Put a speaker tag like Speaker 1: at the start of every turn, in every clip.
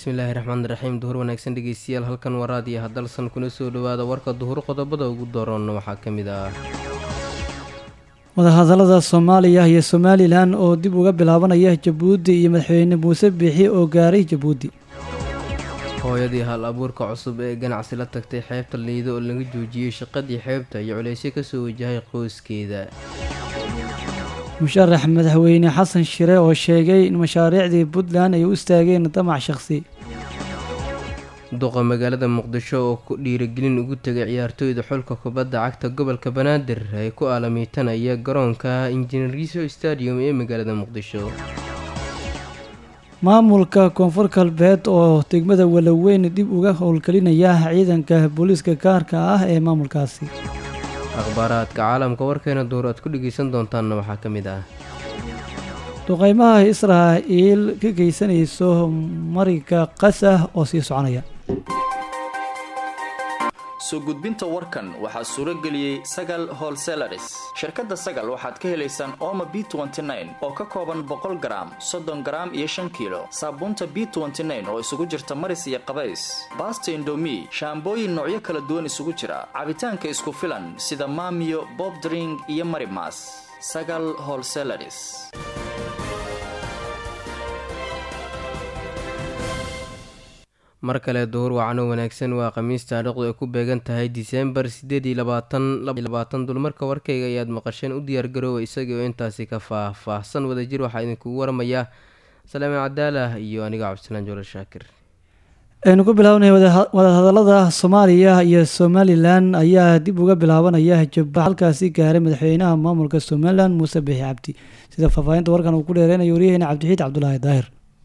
Speaker 1: bismillaahi raxmaani raxiim. Duhur wanaagsan dhegeystayaal, halkan waa raadiyo hadalsan kuna soo dhawaada warka duhur. Qodobada ugu dooran waxaa ka mid ah
Speaker 2: wadahadalada Soomaaliya iyo Somaliland oo dib uga bilaabanaya Jabuuti iyo madaxweyne Muuse Biixi oo gaaray Jabuuti.
Speaker 1: hooyadii hal abuurka cusub ee ganacsi la tagtay xeebta Liido oo laga joojiyay shaqadii xeebta iyo culeysyo ka soo wajahay qoyskeeda.
Speaker 2: musharax madaxweyne xasan shire oo sheegay in mashaariicdii Puntland ay u istaageen damac shakhsi.
Speaker 1: duqa magaalada Muqdisho oo ku dhiirigelin ugu tagay ciyaartooyda xulka kubadda cagta gobolka Banaadir ay ku aalamiitanaya garoonka Engineering Stadium ee magaalada Muqdisho.
Speaker 2: maamulka koonfur galbeed oo degmada Walaweyn dib uga howlgelinaya ciidanka booliiska gaarka ah ee maamulkaasi.
Speaker 1: akhbaaraadka caalamka warkeena duhur aad ku dhegeysan doontaanna waxaa ka mid ah
Speaker 2: duqeymaha Israa'iil ka geysanayso marinka Gaza oo sii soconaya.
Speaker 3: soo gudbinta warkan waxaa suuro geliyay Sagal Wholesalers. shirkadda Sagal waxaad ka helaysaan Omo B29 oo ka kooban 100 gram, 30 gram iyo 5 kilo. Saabuunta B29 oo isugu jirta maris iyo qabays. Basta Indomie, shaambooyin noocyo kala duwan isugu jira. Cabitaanka isku filan sida Maamiyo, Bob Drink iyo Marimas. Sagal Wholesalers.
Speaker 1: mar kale duhur wacano wanaagsan. waa khamiis taariikhdu ay ku beegan tahay Diseembar 8 dulmarka warkayga ayaad maqasheen. u diyaargaroowa isagii oo intaasi ka faahfaahsan. wadajir waxaa idinkugu waramayaa Salaame Cadaala iyo aniga Cabdisalaan Joolo Shaakir.
Speaker 2: aynu ku bilaabnay wadahadalada Soomaaliya iyo Somaliland ayaa dib uga bilaabanaya Jabuuti, halkaasi gaaray madaxweynaha maamulka Somaliland Muuse Biixi Cabdi. sida faahfaahinta warkan uu ku dheereynayo wariyaheena Cabdixiid Cabdulaahi Daahir.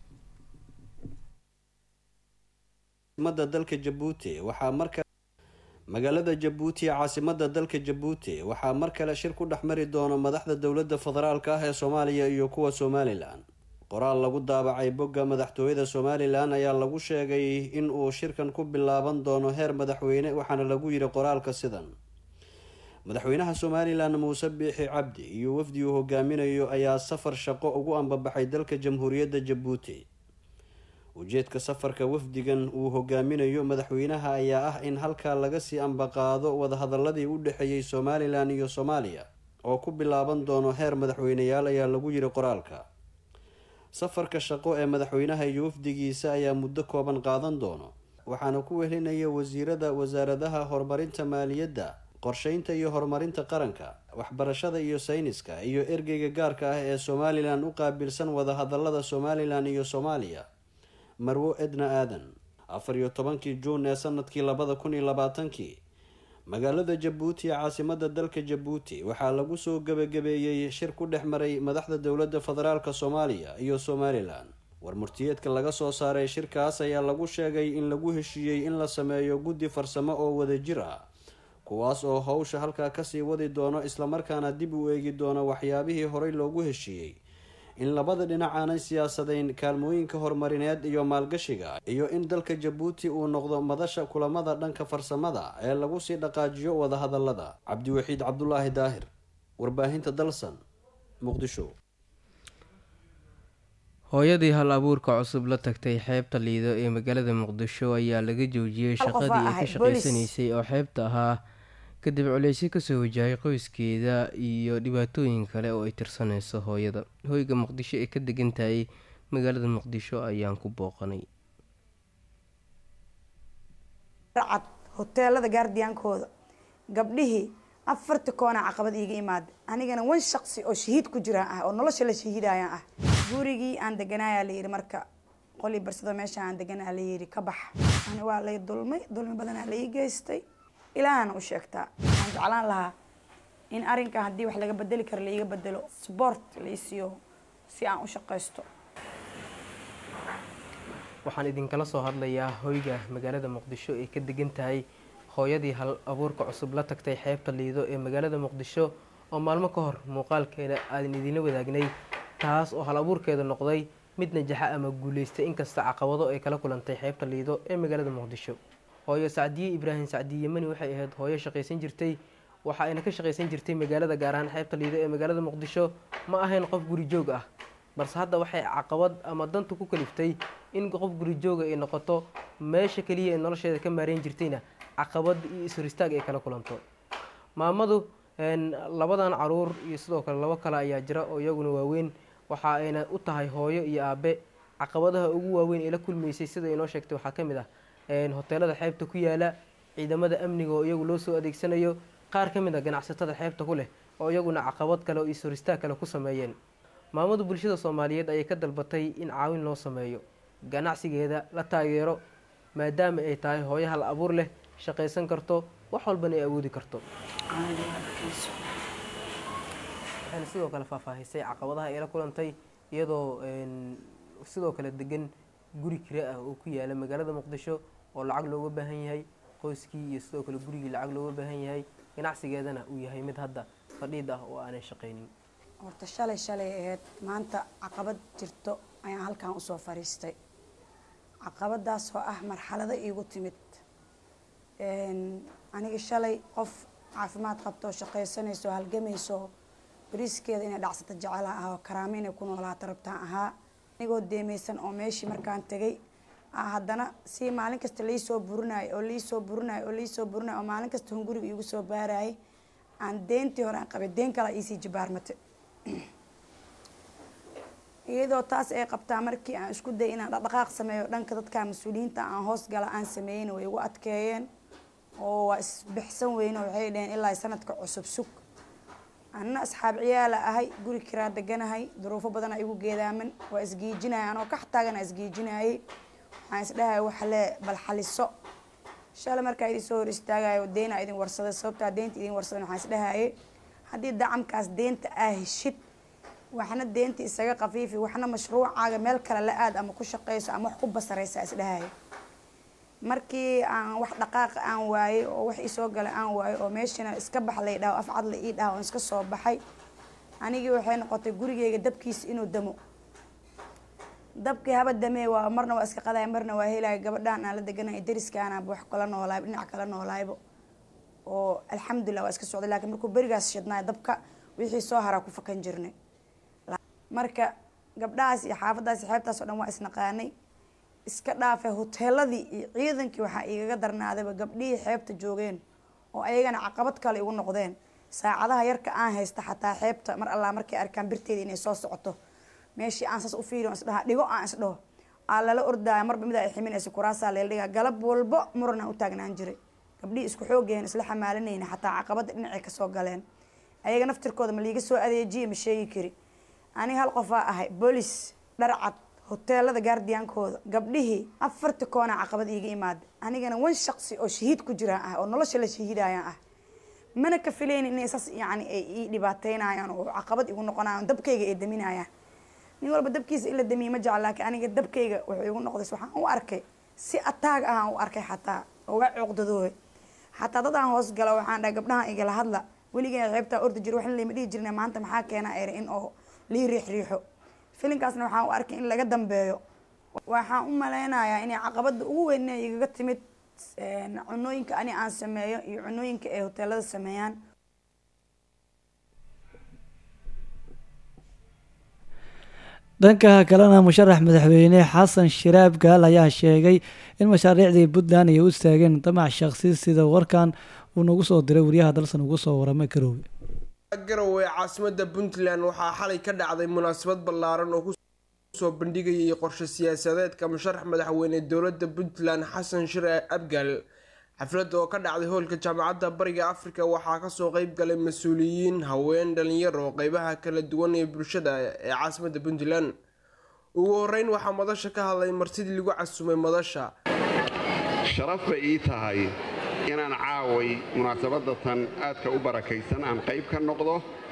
Speaker 4: dalka Jabuuti waxaa marka magaalada Jabuuti caasimada dalka Jabuuti waxaa markale shir ku dhaxmari doona madaxda dawladda federaalka ah ee Soomaaliya iyo kuwa Somaliland. qoraal lagu daabacay bogga madaxtooyada Somaliland ayaa lagu sheegay in uu shirkan ku bilaaban doono heer madaxweyne, waxaana lagu yiri qoraalka sidan: madaxweynaha Somaliland Muuse Biixi Cabdi iyo wafdi uu hogaaminayo ayaa safar shaqo ugu ambabaxay dalka Jamhuuriyadda Jabuuti. ujeedka safarka wafdigan uu hogaaminayo madaxweynaha ayaa ah in halkaa laga sii ambaqaado wadahadaladii u dhexeeyay Somaliland iyo Soomaaliya oo ku bilaaban doono heer madaxweyneyaal, ayaa lagu yiri qoraalka. safarka shaqo ee madaxweynaha iyo wafdigiisa ayaa muddo kooban qaadan doono, waxaana ku wehelinaya wasiirada wasaaradaha horumarinta maaliyadda, qorsheynta iyo horumarinta qaranka, waxbarashada iyo sayniska, iyo ergeyga gaarka ah ee Somaliland u qaabilsan wadahadalada Somaliland iyo Soomaaliya, Marwo Edna Aadan. 14 Juun ee sanadkii 2020 magaalada Jabuuti caasimada dalka Jabuuti waxaa lagu soo gabagabeeyay shir ku dhexmaray madaxda dawladda federaalka Soomaaliya iyo Somaliland. warmurtiyeedka laga soo saaray shirkaas ayaa lagu sheegay in lagu heshiiyey in la sameeyo guddi farsamo oo wadajir ah, kuwaas oo hawsha halkaa kasii wadi doono isla markaana dib u eegi doono waxyaabihii horey loogu heshiiyey, in labada dhinac aanay siyaasadeyn kaalmooyinka horumarineed iyo maalgashiga, iyo in dalka Jabuuti uu noqdo madasha kulamada dhanka farsamada ee lagu sii dhaqaajiyo wadahadalada. Cabdiwaxiid Cabdulaahi Daahir, warbaahinta Dalsan, Muqdisho.
Speaker 1: hooyadii hal abuurka cusub la tagtay xeebta Liido ee magaalada Muqdisho ayaa laga joojiyay shaqadii ay ka shaqeysanaysay oo xeebta ahaa kadib culeysyo kasoo wajahay qoyskeeda iyo dhibaatooyin kale oo ay tirsanayso hooyada. hoyga Muqdisho ee ka degan tahay magaalada Muqdisho ayaan ku booqanay.
Speaker 5: racad hoteelada gaardiyaankooda gabdhihii 4 koona caqabad iiga imaad, anigana wan shaqsi oo shahiid ku jira ah oo nolosha la shahiidayaan ah. gurigii aan deganaaya la yiri marka qoli barsada meesha aan deganaa la yiri ka bax. ani waa la dulmi badan la ii geystay. ilaahana u sheegtaa waxaan jeclaan lahaa in arrinka haddii wax laga bedeli karo la iga bedelo, support la isiiyo si aan u shaqaysto.
Speaker 1: waxaan idinkala soo hadlayaa hoyga magaalada Muqdisho ee ka degan tahay hooyadii hal abuurka cusub la tagtay xeebta Liido ee magaalada Muqdisho oo maalmo ka hor muuqaalkeeda aan idinla wadaagnay, taas oo hal abuurkeeda noqday mid najaxa ama guuleystay inkasta caqabado ay kala kulantay xeebta Liido ee magaalada Muqdisho. hooyo Sacdiye Ibraahim Sacdiye Yemani waxay ahayd hooyo shaqaysan jirtay, waxa ayna ka shaqaysan jirtay magaalada gaar ahaan xeebta Liido ee magaalada Muqdisho. ma ahayn qof guri joog ah, balse hadda waxay caqabad ama dantu ku kaliftay in qof guri jooga ay noqoto meesha kaliya ee nolosheeda ka maareyn jirtayna caqabad iyo ishoristaag ay kala kulanto. maamadu labadan caruur iyo sidoo kale labo kale ayaa jira oo iyaguna waaweyn, waxa ayna u tahay hooyo iyo aabe. caqabadaha ugu waaweyn ee la kulmaysay sida inoo sheegtay waxaa ka mid ah hoteelada xeebta ku yaala, ciidamada amniga oo iyagu loo soo adeegsanayo, qaar ka mid a ganacsatada xeebta ku leh oo iyaguna caqabad kale oo ishoristaag kale ku sameeyeen. maamadu bulshada Soomaaliyeed ayay ka dalbatay in caawin loo sameeyo, ganacsigeeda la taageero maadaama ay tahay hooyo hal abuur leh, shaqaysan karto, wax walbana ay awoodi karto. waxayna sidoo kale faahfaahisay caqabadaha ay la kulantay iyadoo sidoo kale degan guri kira ah oo ku yaala magaalada Muqdisho oo lacag looga baahan yahay, qoyskii iyo sidoo kale gurigii lacag looga baahan yahay, ganacsigeedana uu yahay mid hadda fadhiid ah oo aanay shaqaynin.
Speaker 5: horta shalay ahayd maanta caqabad jirto ayaan halkan usoo fariistay. caqabadaas oo ah marxalada iigu timid. aniga shalay qof caafimaad qabto, shaqaysanayso, halgamayso, bariiskeeda inay dhacsata jecel ah oo karaamo inay ku noolaato rabtaan ahaa. anigoo deemaysan oo meeshii markaan tegay haddana si maalin kasta laisoo burinayo oo maalin kasta hunguriga iigu soo baarayay aan deentii hore aan qabay deen kale iisii jibaarmatay. iyadoo taas ay qabtaa markii aan isku day inaan dhaqdhaqaaq sameeyo dhanka dadka mas-uuliyiinta aan hoos gala aan sameeyeen way igu adkeeyeen oo waa isbixsan weyne waxay dhaheen ilaa sanadka cusub sug. anna asxaab ciyaala ahay, guri kiraa deganahay, duruufo badan ay igu geedaaman, waa isgiijinaya anoo ka xataagana isgiijinayay. waxaan isdhahay waxle bal xaliso. shalay markaa idin soo hor istaagayo deena idin warsaday, sababtaa deenta idin warsadan waxaan isdhahayay haddii dacamkaas deenta aa heshid waxna deenta isaga qafiifi, waxna mashruucaaga meel kale la aad ama ku shaqayso ama wax ku basaraysa isdhahayay. markii aan wax dhaqaaq aan waayay oo wax isoo gala aan waayay oo meeshana iska bax lay dhaho af cad la ii dhaho iska soo baxay, anigii waxay noqotay gurigeyga dabkiisa inuu damo. dabkii haba damee waa marna waa iska qaday, marna waa helay. gabadhaan aan la deganahay dariskaana wax kala noolaay, dhinac kala noolaaybo oo alxamdulillah waa iska socday. laakiin markuu berigaas shidnaa dabka wixii soo haraa ku fakan jirnay. marka gabdhahaas iyo xaafadaas iyo xeebtaas oo dhan waa isnaqaanay. iska dhaafay hoteeladii iyo ciidankii waxaa igaga darnaadayba gabdhihii xeebta joogeen oo ayagana caqabad kale igu noqdeen. saacadaha yarka aan haysta xataa xeebta mar allaa markay arkaan birteeda inay soo socoto, meeshii aan saas u fiiriyo isdhaha dhigo aan isdhaho aa lala ordaya marba mid ay ximinaysa kuraasaa leel dhigaa. galab walbo muranaan u taagnaan jiray. gabdhihii isku xoogeen isla xamaalanayna xataa caqabada dhinacay kasoo galeen. ayaga naftirkooda ma liiga soo adeejiye ma sheegi kari. aniga hal qofaa ahay boolis dharcad hoteelada gaardiyaankooda gabdhihii 4 koona caqabad iiga imaada. anigana wan shaqsi oo shahiid ku jiraan ah oo nolosha la shahiidayaan ah. mana ka filaynin inay saas yani ay ii dhibaateynayaan oo caqabad igu noqonayaan, dabkayga ay daminayaan. nin walba dabkiisa ila damiye ma jecel, laakiin aniga dabkayga wuxuu igu noqday waxaan u arkay si ataag ah u arkay xataa oo waa cuqdadooy. xataa dad aan hoos gala waxaan dhahay gabdhaha igala hadla, weligeen xeebtaa ordi jir waxna lama dhihi jirnay, maanta maxaa keenaa ere in oo lii riixriixo. filinkaasna waxaan u arkay in laga dambeeyo. waxaan u maleynayaa inay caqabada ugu weyn igaga timid cunooyinka ani aan sameeyo iyo cunooyinka ay hoteelada sameeyaan.
Speaker 2: dhanka kalena musharax madaxweyne xasan shiraab gaal ayaa sheegay in mashaariicdii puntland ay u istaageen damac shaqsi sida warkan uu nagu soo diray wariyaha dalsan ugu soo waramay Garowe.
Speaker 6: Garowe caasimada puntland waxaa xalay ka dhacday munaasabad ballaaran oo ku soo bandhigayay qorshe siyaasadeedka musharax madaxweyne dowladda puntland xasan shiraab gaal. xafladda oo ka dhacday hoolka jaamacadda bariga afrika waxaa ka soo qayb galay mas'uuliyiin, haween, dhalinyaro, qaybaha kala duwan ee bulshada ee caasimada puntland. ugu horeyn waxaa madasha ka hadlay martidii lagu casumay madasha.
Speaker 7: sharaf bay ii tahay inaan caaway munaasabadda tan aadka u barakaysan aan qayb ka noqdo.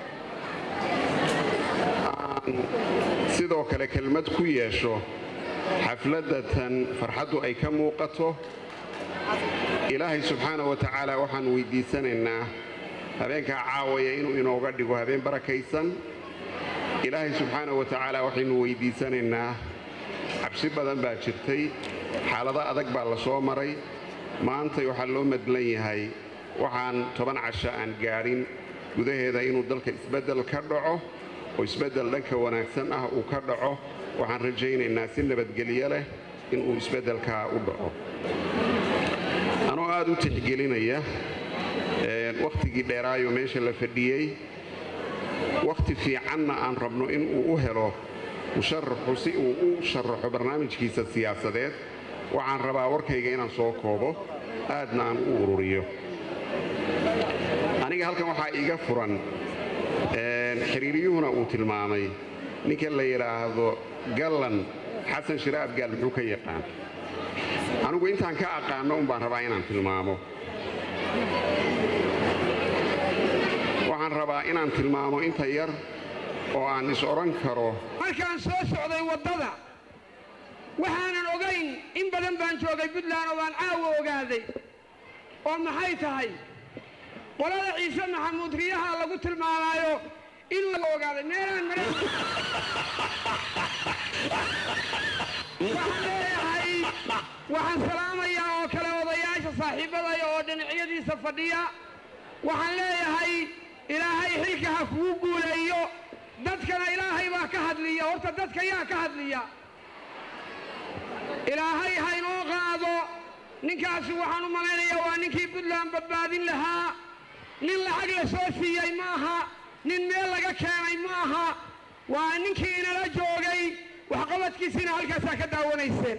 Speaker 7: sidoo kale kelmad ku yeesho xafladda tan farxaddu ay ka muuqato. ilaahay subxaanahu wa tacaala waxaan weydiisanaynaa habeenkaa caawaya inuu inooga dhigo habeen barakaysan. ilaahay subxaanahu wa tacaala waxaynu weydiisanaynaa, cabsi badan baa jirtay, xaalado adag baa la soo maray. maantay waxaa loo madlan yahay waxaan 10 casho aan gaadhin gudaheeda inuu dalka isbeddel ka dhaco oo isbeddel dhanka wanaagsan ah uu ka dhaco. waxaan rajaynaynaa si nabadgelyo leh inuu isbeddelkaa u dhaco anoo aad u tixgelinaya wakhtigii dheeraayo meesha la fadhiyey wakhti fiicanna aan rabno inuu u helo musharaxu si uu u sharaxo barnaamijkiisa siyaasadeed waxaan rabaa warkayga inaan soo koobo aadna aan u ururiyo aniga halkan waxaa iiga furan xiriiriyuhuna uu tilmaamay ninka la yidhaahdo gallan xasan shire abgaal muxuu ka yaqaan anigu intaan ka aqaano un baan rabaa inaan tilmaamo waxaan rabaa inaan tilmaamo inta yar oo aan is odhan karo
Speaker 8: markaan soo socday waddada waxaanan ogayn in badan baan joogay puntland oo waan caawa ogaaday oo maxay tahay qolada ciise maxamuud riyaha lagu tilmaamaayo inuu ogaaday meelaan waxaan leeyahay waxaan salaamayaa oo kale odayaasha saaxiibadaya oo dhinacyadiisa fadhiya waxaan leeyahay ilaahay xilka ha kugu guuleeyo dadkana ilaahay baa ka hadliya horta dadka yaa ka hadliya ilaahay ha inoo qaado ninkaasi waxaan u malaynayaa waa ninkii puntland badbaadin lahaa nin lacag la soo siiyey ma aha nin meel laga keenay ma aha waa ninkii inala joogay waxqabadkiisiina halkaasaa ka daawanayseen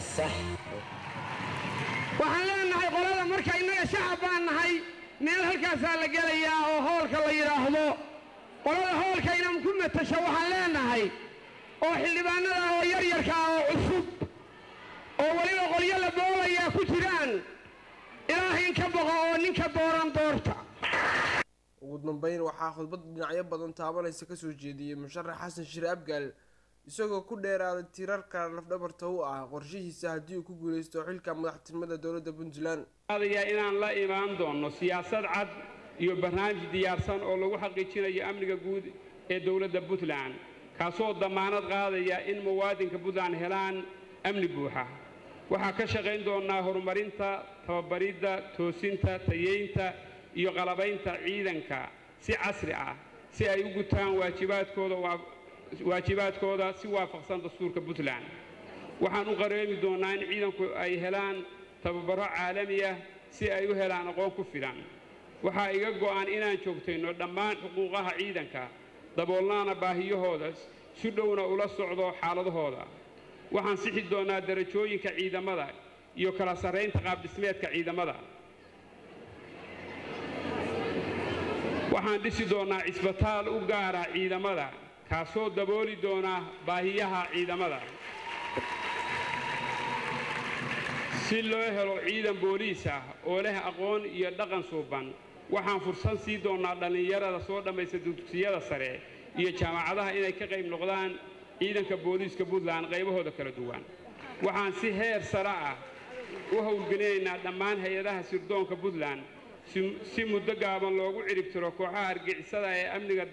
Speaker 8: waxaan leenahay qolada marka innaga shacab baan nahay meel halkaasaa la gelayaa oo hoolka la yidhaahdo qolada hoolka inaan ku matasho waxaan leenahay oo xildhibaanada oo yaryarka ah oo cusub oo weliba qolyo la boolayaa ku jiraan ilaahay in ka boqo oo ninka dooran doorta
Speaker 6: ugu dambeyn waxaa khudbad dhinacyo badan taabanaysa kasoo jeediyey musharax xasan shire abgaal isagoo ku dheeraaday tirarka lafdhabarta u ah qorshihiisa haddii uu ku guuleysto xilka madaxtinimada dowladda puntland
Speaker 9: inaan la imaan doono siyaasad cad iyo barnaamij diyaarsan oo lagu xaqiijinayo amniga guud ee dowladda puntland kaasoo damaanad qaadaya in muwaadinka puntland helaan amni buuxa waxaa ka shaqayn doonaa horumarinta tababaridda toosinta tayeynta iyo qalabaynta ciidanka si casri ah si ay u gutaan waajibaadkooda si waafaqsan dastuurka puntland waxaan u qareemi doonaa in ciidanku ay helaan tababaro caalami ah si ay u helaan aqoon ku filan waxaa iga go'an inaan joogtayno dhammaan xuquuqaha ciidanka daboolnaana baahiyahooda si dhowna ula socdo xaaladahooda waxaan sixi doonaa darajooyinka ciidamada iyo kala sarraynta qaabdhismeedka ciidamada waxaan dhisi doonaa cisbitaal u gaara ciidamada kaasoo dabooli doona baahiyaha ciidamada si loo helo ciidan booliis ah oo leh aqoon iyo dhaqan suuban waxaan fursad sii doonaa dhallinyarada soo dhammaysta dugsiyada sare iyo jaamacadaha inay ka qayb noqdaan ciidanka booliiska puntland qaybahooda kala duwan waxaan si heer sare ah u howlgelinaynaa dhammaan hay-adaha sirdoonka puntland si muddo gaaban loogu ciribtiro kooxaha argixisada ee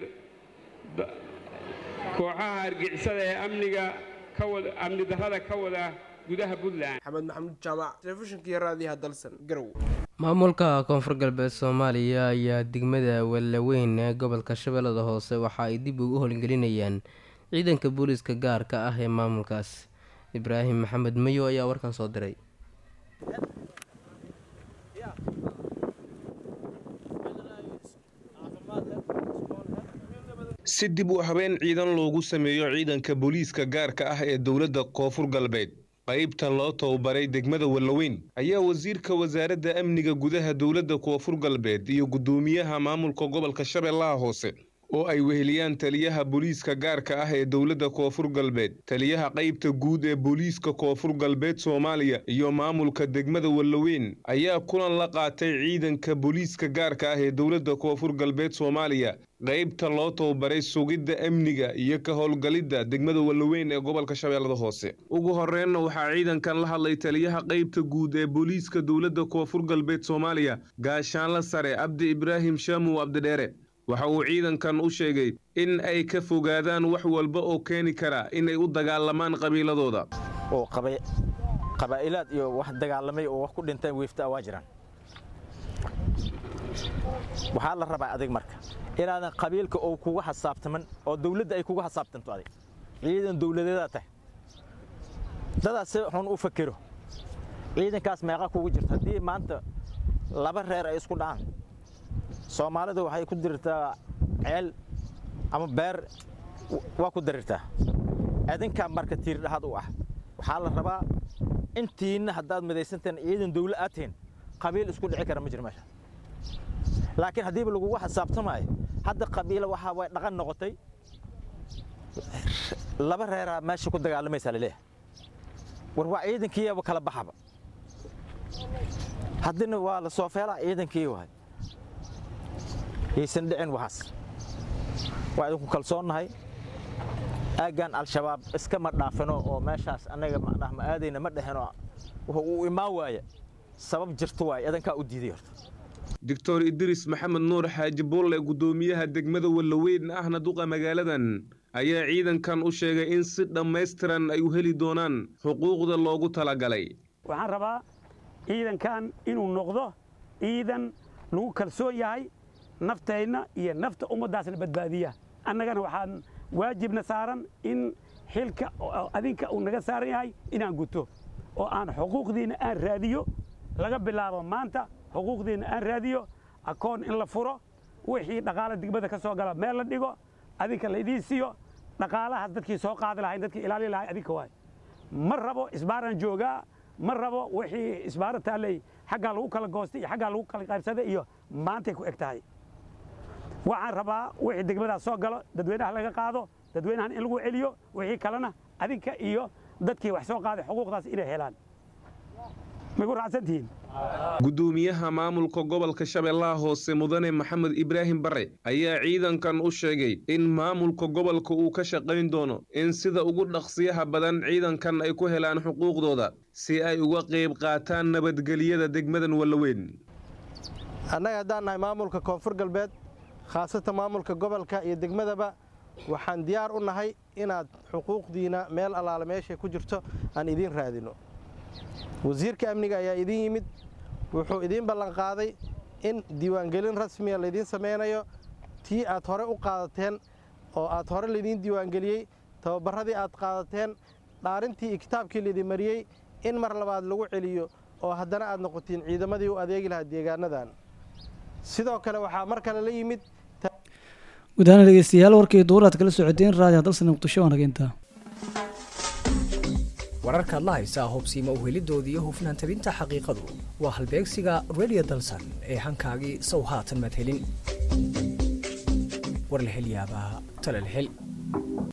Speaker 9: amni darrada ka wada gudaha puntland
Speaker 6: maxamed maxamuud jaamac telefishinka iyo raadiyaha dalsan garow
Speaker 1: maamulka koonfur galbeed soomaaliya ayaa degmada wallaweyn ee gobolka shabeellada hoose waxa ay dib ugu howlgelinayaan ciidanka booliiska gaarka ah ee maamulkaas ibraahim maxamed mayo ayaa warkan soo diray
Speaker 10: si dib u habeen ciidan loogu sameeyo ciidanka booliiska gaarka ah ee dowladda koonfur galbeed qaybtan loo tababaray degmada wallaweyn ayaa wasiirka wasaaradda amniga gudaha dowladda koonfur galbeed iyo guddoomiyaha maamulka gobolka shabeellaha hoose oo ay weheliyaan taliyaha booliiska gaarka ah ee dowladda koonfur galbeed taliyaha qaybta guud ee booliiska koonfur galbeed soomaaliya iyo maamulka degmada wallaweyn ayaa kulan la qaatay ciidanka booliiska gaarka ah ee dowladda koonfur galbeed soomaaliya qaybta loo tababaray sugidda amniga iyo ka howlgalidda degmada wallaweyn ee gobolka shabeellada hoose ugu horreynna waxaa ciidankan la hadlay taliyaha qaybta guud ee booliiska dowladda koonfur galbeed soomaaliya gaashaanla sare cabdi ibraahim shaamuw abdidheere waxa uu ciidankan u sheegay in ay ka fogaadaan wax walba oo keeni kara inay u dagaalamaan qabiiladooda
Speaker 11: oo qabaa'ilaad iyo wax dagaalamay oo wax ku dhinteen weefta waa jiraan waxaa la rabaa adig marka inaadan qabiilka oo kuga xasaabtaman oo dawladda ay kuga xasaabtanto adig ciidan dawladeeda tahay dadaas si xun u fakiro ciidankaas meeqa kugu jirta haddii maanta laba reer ay isku dhacaan Soomaalidu waxay ku dirtaa ceel ama beer waa ku dirirtaa adinka marka tiir dhaxad u ah waxaa la rabaa intiina haddaad midaysanteen ciidan dawlad aateen qabiil isku dhici kara ma jiro meesha laakiin haddii lagu xisaabtamayo hadda qabiil waxa way dhaqan noqotay laba reer meesha ku dagaalamaysa leeyahay war waa ciidankii kala baxaba haddana waa la soo feelaa ciidankii waay aysan dhicin waxaas waa idinku kalsoonahay aagan al-shabaab iska ma dhaafino oo meeshaas anaga ma aadayna ma dhahino uu imaa waaya sabab jirto waay adanka u diiday horta
Speaker 10: Dr. Idris Maxamed Nuur Xaaji Bulle gudoomiyaha degmada Wallaweyn ahna duqa magaaladan ayaa ciidankan u sheegay in si dhameystiran ay u heli doonaan xuquuqda loogu talagalay
Speaker 12: waxaan rabaa ciidankan inuu noqdo ciidan lagu kalsoon yahay naftayna iyo nafta ummadaasna badbaadiya annagana waxaan waajibna saaran in xilka adinka uu naga saaran yahay inaan guto oo aan xuquuqdiina aan raadiyo laga bilaabo maanta xuquuqdiina aan raadiyo akoon in la furo wixii dhaqaale degmada ka soo gala meel la dhigo adinka la idiin siiyo dhaqaalahaas dadkii soo qaadi lahayn dadkii ilaali lahayn adinka waay ma rabo isbaaran joogaa ma rabo wixii isbaara taalay xaggaa lagu kala goostay iyo xaggaa lagu kala qaybsaday iyo maantay ku eg tahay waxaan rabaa wixii degmadaas soo galo dadweynaha laga qaado dadweynahan in lagu celiyo wixii kalena adinka iyo dadkii wax soo qaaday xuquuqdaas inay helaan migu raacsantihiin
Speaker 10: gudoomiyaha maamulka gobolka Shabeellaha Hoose Mudane Maxamed Ibraahim Barre ayaa ciidankan u sheegay in maamulka gobolka uu ka shaqayn doono in sida ugu dhaqsiyaha badan ciidankan ay ku helaan xuquuqdooda si ay uga qayb qaataan nabadgelyada degmadan Wallaweyn
Speaker 13: annaga haddaan nahay maamulka koonfur galbeed khaasatan maamulka gobolka iyo degmadaba waxaan diyaar u nahay inaad xuquuqdiina meel alaala meesha ku jirto aan idin raadino wasiirka amniga ayaa idin yimid wuxuu idin ballan qaaday in diiwaangelin rasmi ah la idin sameeyo tii aad hore u qaadateen oo aad hore la idin diiwaangeliyay tababaradii aad qaadateen dhaarintii iyo kitaabkii la idin mariyay in mar labaad lagu celiyo oo haddana aad noqotiin ciidamadii u adeegi lahaa deegaanadan sidoo kale waxaa mar kale la yimid
Speaker 2: guud ahaan dhegeystayaal warkii duuraad kala socoteen raadiyo dalsan muqdisho wanaaginta
Speaker 14: wararka la haysa hubsiima u helidoodii iyo hufnaan tabinta xaqiiqadu waa halbeegsiga radio dalsan ee hankaagii sow haatan mad helin war la hel yaabaa tala la hel